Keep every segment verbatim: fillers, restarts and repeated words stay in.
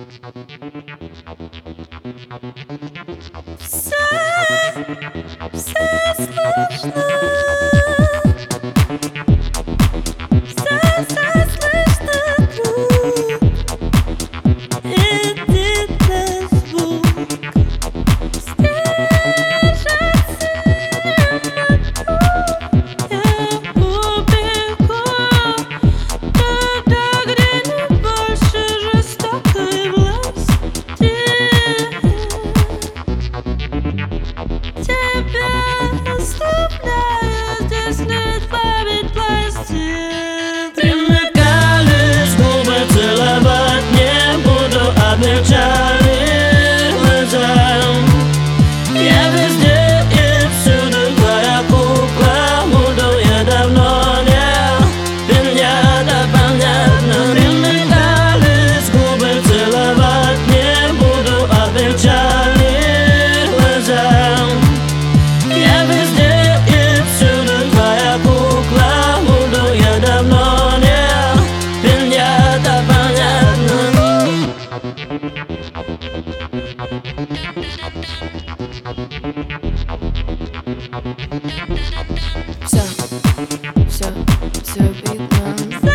Все, все слышно. Все, все слышно круг. Единый звук стержится на я убегу туда, где не больше жестокой власти. Тебя оставляю, здесь нет память пластин. Примыкались губы, целовать не буду, облегчали глазам. Я везде и всюду твоя кукла, буду я давно не понятно, понятно. Примыкались губы, целовать не буду, облегчали глазам. Я везде и всюду твоя кукла, буду я давно не понятно, понятно. Все, все, все видно.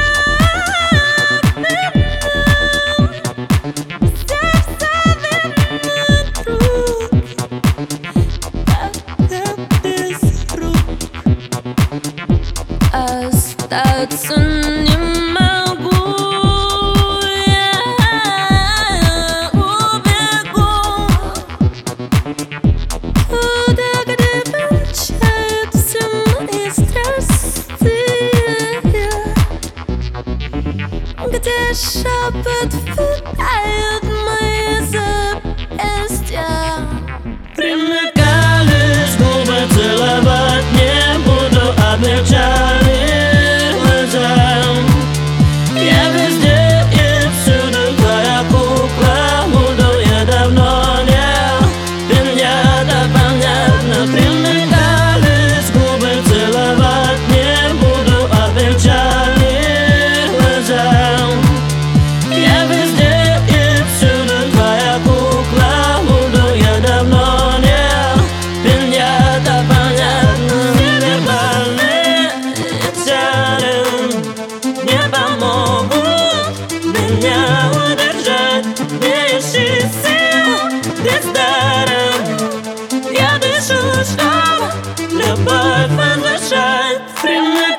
Остаться не могу, я убегу туда, где кончаются мои страсти, где шепот впитает мои запястья. Примыкались губы, целовать не буду, облегчали глазам. Я везде и всюду твоя кукла, буду я давно не понятно, понятно. Примыкались губы, целовать не буду, облегчали глазам. Я везде и всюду твоя кукла, буду я давно не понятно, понятно. Вербальные чары не помогут меня удержать. Не ищи сил бездаром, я дышу, чтоб любовь возвращать.